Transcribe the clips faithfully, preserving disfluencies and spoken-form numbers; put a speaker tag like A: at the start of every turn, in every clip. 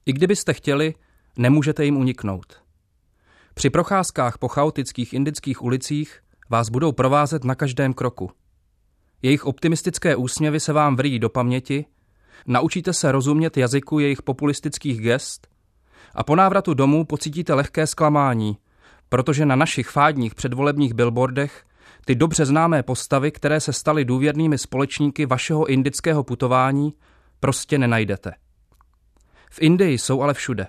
A: I kdybyste chtěli, nemůžete jim uniknout. Při procházkách po chaotických indických ulicích vás budou provázet na každém kroku. Jejich optimistické úsměvy se vám vrjí do paměti, naučíte se rozumět jazyku jejich populistických gest a po návratu domů pocítíte lehké zklamání, protože na našich fádních předvolebních billboardech ty dobře známé postavy, které se staly důvěrnými společníky vašeho indického putování, prostě nenajdete. V Indii jsou ale všude.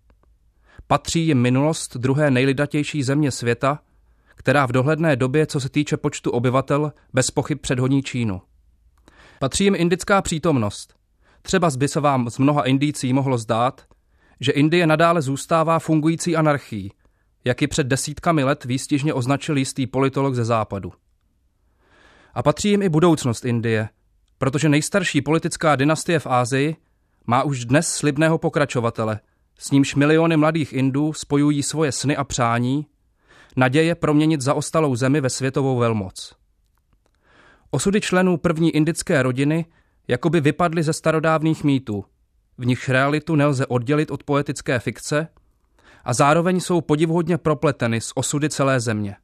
A: Patří jim minulost druhé nejlidatější země světa, která v dohledné době, co se týče počtu obyvatel, bez pochyb předhoní Čínu. Patří jim indická přítomnost. Třeba by se vám z mnoha Indijcí mohlo zdát, že Indie nadále zůstává fungující anarchií, jak ji před desítkami let výstižně označil jistý politolog ze západu. A patří jim i budoucnost Indie, protože nejstarší politická dynastie v Asii má už dnes slibného pokračovatele, s nímž miliony mladých Indů spojují svoje sny a přání, naděje proměnit zaostalou zemi ve světovou velmoc. Osudy členů první indické rodiny jakoby vypadly ze starodávných mýtů, v nichž realitu nelze oddělit od poetické fikce a zároveň jsou podivuhodně propleteny s osudy celé země.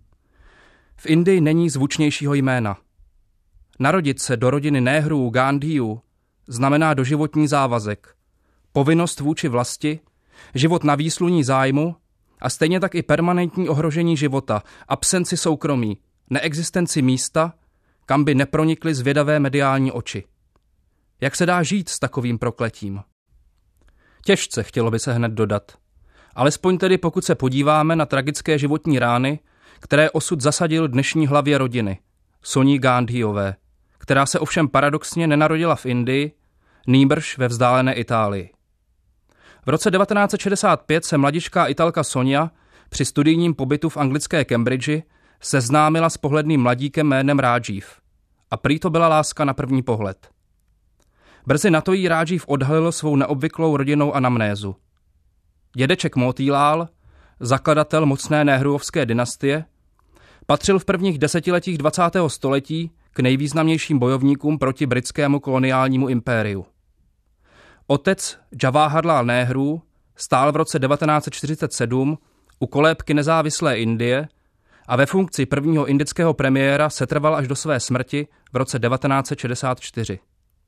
A: V Indii není zvučnějšího jména. Narodit se do rodiny Nehrů, Gandhiů znamená doživotní závazek, povinnost vůči vlasti, život na výsluní zájmu a stejně tak i permanentní ohrožení života, absenci soukromí, neexistenci místa, kam by nepronikly zvědavé mediální oči. Jak se dá žít s takovým prokletím? Těžce, chtělo by se hned dodat. Alespoň tedy pokud se podíváme na tragické životní rány, které osud zasadil dnešní hlavě rodiny, Soní Gandhiové, která se ovšem paradoxně nenarodila v Indii, nýbrž ve vzdálené Itálii. V roce devatenáct set šedesát pět se mladičká Italka Sonia při studijním pobytu v anglické Cambridge seznámila s pohledným mladíkem jménem Rajiv. A prý to byla láska na první pohled. Brzy na to jí Rajiv odhalil svou neobvyklou rodinnou anamnézu. Dědeček Motilal, zakladatel mocné nehruovské dynastie, patřil v prvních desetiletích dvacátého století k nejvýznamnějším bojovníkům proti britskému koloniálnímu impériu. Otec Jawaharlal Nehru stál v roce devatenáct set čtyřicet sedm u kolébky nezávislé Indie a ve funkci prvního indického premiéra setrval až do své smrti v roce devatenáct set šedesát čtyři.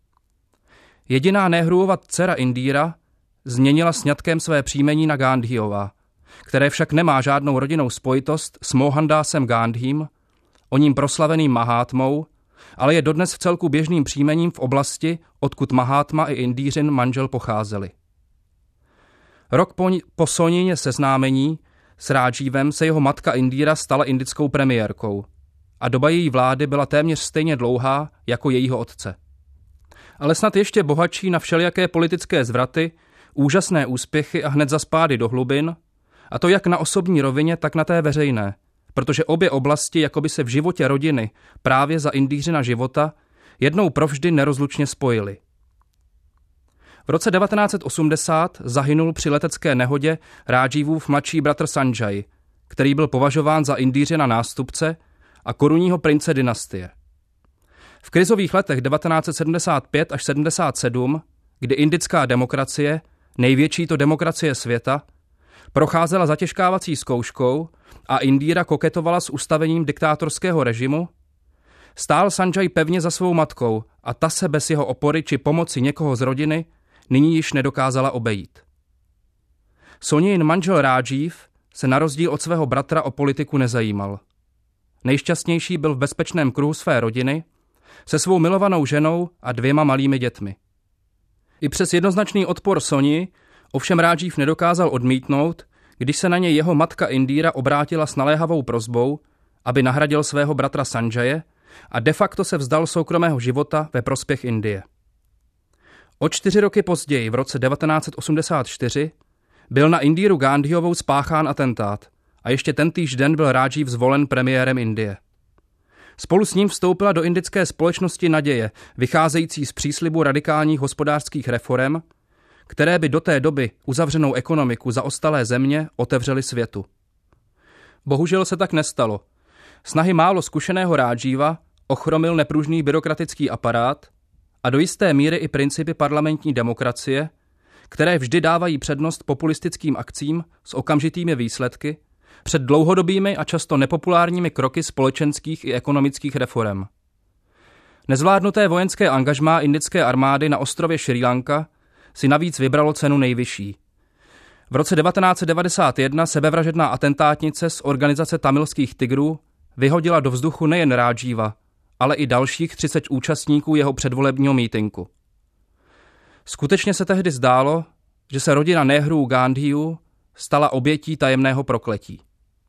A: Jediná Nehruova dcera Indíra změnila sňatkem své příjmení na Gandhiová, které však nemá žádnou rodinnou spojitost s Mohandásem Gandhím, o ním proslaveným Mahátmou, ale je dodnes v celku běžným příjmením v oblasti, odkud Mahátma i Indířin manžel pocházeli. Rok po, po Sonině seznámení s Rajivem se jeho matka Indíra stala indickou premiérkou a doba její vlády byla téměř stejně dlouhá jako jejího otce. Ale snad ještě bohatší na všelijaké politické zvraty, úžasné úspěchy a hned zaspády do hlubin, a to jak na osobní rovině, tak na té veřejné, protože obě oblasti jakoby se v životě rodiny právě za Indířina života jednou provždy nerozlučně spojily. V roce devatenáct set osmdesát zahynul při letecké nehodě Rajivův mladší bratr Sanjay, který byl považován za Indířina nástupce a korunního prince dynastie. V krizových letech devatenáct set sedmdesát pět až sedmdesát sedm, kdy indická demokracie, největší to demokracie světa, procházela zatěžkávací zkouškou a Indíra koketovala s ustavením diktátorského režimu, stál Sanjay pevně za svou matkou a ta se bez jeho opory či pomoci někoho z rodiny nyní již nedokázala obejít. Sonyin manžel Rajiv se na rozdíl od svého bratra o politiku nezajímal. Nejšťastnější byl v bezpečném kruhu své rodiny, se svou milovanou ženou a dvěma malými dětmi. I přes jednoznačný odpor Soni ovšem Rajiv nedokázal odmítnout, když se na něj jeho matka Indíra obrátila s naléhavou prosbou, aby nahradil svého bratra Sanjaye a de facto se vzdal soukromého života ve prospěch Indie. O čtyři roky později, v roce devatenáct set osmdesát čtyři, byl na Indíru Gandhiovou spáchán atentát a ještě tentýž den byl Rajiv zvolen premiérem Indie. Spolu s ním vstoupila do indické společnosti naděje, vycházející z příslibu radikálních hospodářských reforem, které by do té doby uzavřenou ekonomiku zaostalé země otevřely světu. Bohužel se tak nestalo. Snahy málo zkušeného Rajiva ochromil nepružný byrokratický aparát a do jisté míry i principy parlamentní demokracie, které vždy dávají přednost populistickým akcím s okamžitými výsledky před dlouhodobými a často nepopulárními kroky společenských i ekonomických reforem. Nezvládnuté vojenské angažmá indické armády na ostrově Srí Lanka si navíc vybralo cenu nejvyšší. V roce devatenáct set devadesát jedna sebevražedná atentátnice z organizace tamilských tigrů vyhodila do vzduchu nejen Rádžíva, ale i dalších třicet účastníků jeho předvolebního mítinku. Skutečně se tehdy zdálo, že se rodina Nehrů Gandhiů stala obětí tajemného prokletí.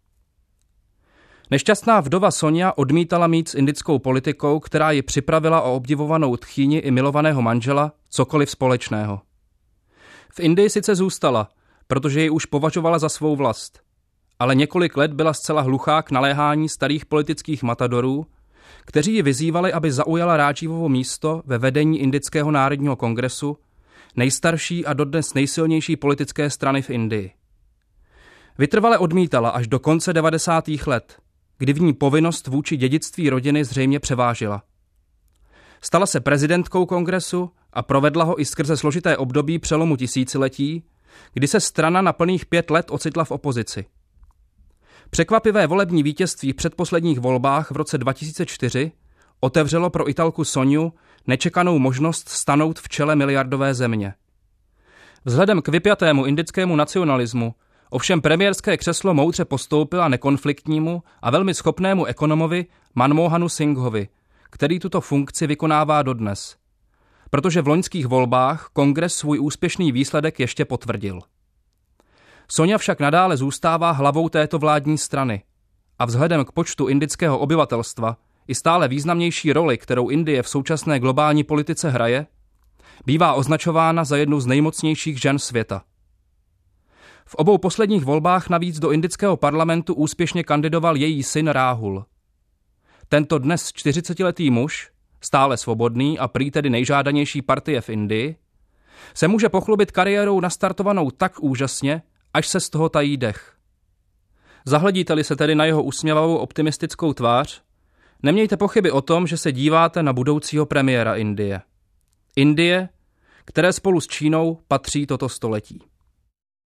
A: Nešťastná vdova Sonia odmítala mít s indickou politikou, která ji připravila o obdivovanou tchýni i milovaného manžela, cokoliv společného. V Indii sice zůstala, protože ji už považovala za svou vlast, ale několik let byla zcela hluchá k naléhání starých politických matadorů, kteří ji vyzývali, aby zaujala Rádžívovo místo ve vedení Indického národního kongresu, nejstarší a dodnes nejsilnější politické strany v Indii. Vytrvale odmítala až do konce devadesátých let, kdy v ní povinnost vůči dědictví rodiny zřejmě převážila. Stala se prezidentkou kongresu a provedla ho i skrze složité období přelomu tisíciletí, kdy se strana na plných pět let ocitla v opozici. Překvapivé volební vítězství v předposledních volbách v roce dva tisíce čtyři otevřelo pro Italku Soniu nečekanou možnost stanout v čele miliardové země. Vzhledem k vypjatému indickému nacionalismu ovšem premiérské křeslo moudře postoupila nekonfliktnímu a velmi schopnému ekonomovi Manmohanu Singhovi, který tuto funkci vykonává dodnes, protože v loňských volbách kongres svůj úspěšný výsledek ještě potvrdil. Sonia však nadále zůstává hlavou této vládní strany a vzhledem k počtu indického obyvatelstva i stále významnější roli, kterou Indie v současné globální politice hraje, bývá označována za jednu z nejmocnějších žen světa. V obou posledních volbách navíc do indického parlamentu úspěšně kandidoval její syn Ráhul. Tento dnes čtyřicetiletý muž, stále svobodný a prý tedy nejžádanější partie v Indii, se může pochlubit kariérou nastartovanou tak úžasně, až se z toho tají dech. Zahledíte-li se tedy na jeho usměvavou optimistickou tvář, nemějte pochyby o tom, že se díváte na budoucího premiéra Indie. Indie, které spolu s Čínou patří toto století.